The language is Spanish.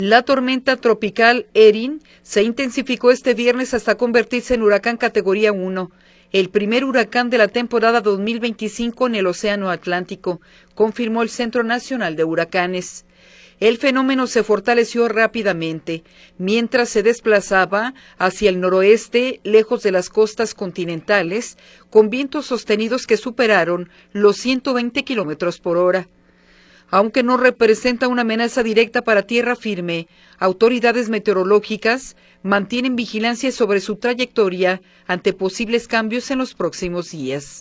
La tormenta tropical Erin se intensificó este viernes hasta convertirse en huracán categoría 1, el primer huracán de la temporada 2025 en el Océano Atlántico, confirmó el Centro Nacional de Huracanes. El fenómeno se fortaleció rápidamente mientras se desplazaba hacia el noroeste, lejos de las costas continentales, con vientos sostenidos que superaron los 120 kilómetros por hora. Aunque no representa una amenaza directa para tierra firme, autoridades meteorológicas mantienen vigilancia sobre su trayectoria ante posibles cambios en los próximos días.